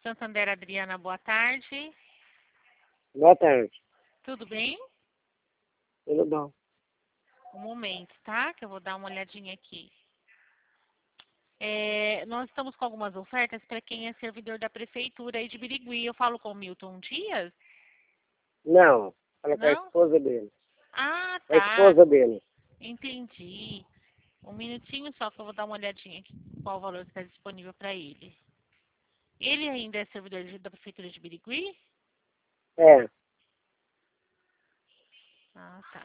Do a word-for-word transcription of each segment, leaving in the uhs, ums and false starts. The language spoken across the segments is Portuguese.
Santander, Adriana, boa tarde. Boa tarde. Tudo bem? Tudo bom? Um momento, tá? Que eu vou dar uma olhadinha aqui. É, nós estamos com algumas ofertas para quem é servidor da prefeitura aí de Birigui. Eu falo com o Milton Dias? Não, fala com a Não? esposa dele. Ah, A tá. esposa dele. Entendi. Um minutinho só que eu vou dar uma olhadinha aqui qual o valor que está disponível para ele. Ele ainda é servidor de- da prefeitura de Birigui? É. Ah, tá.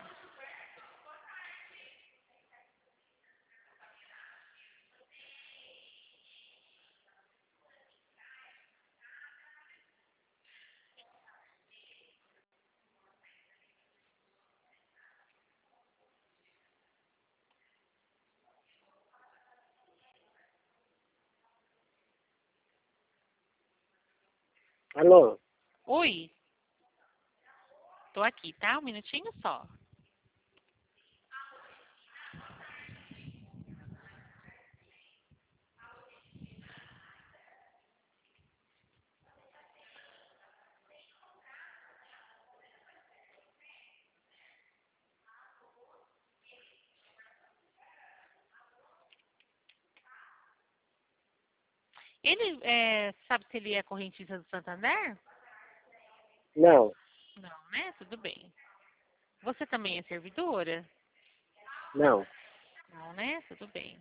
Alô? Oi, tô aqui, tá? Um minutinho só. Ele é, sabe se ele é correntista do Santander? Não, Não, né? Tudo bem. Você também é servidora? não. Não, né? Tudo bem.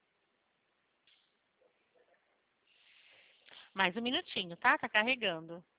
Mais um minutinho, tá? Tá carregando.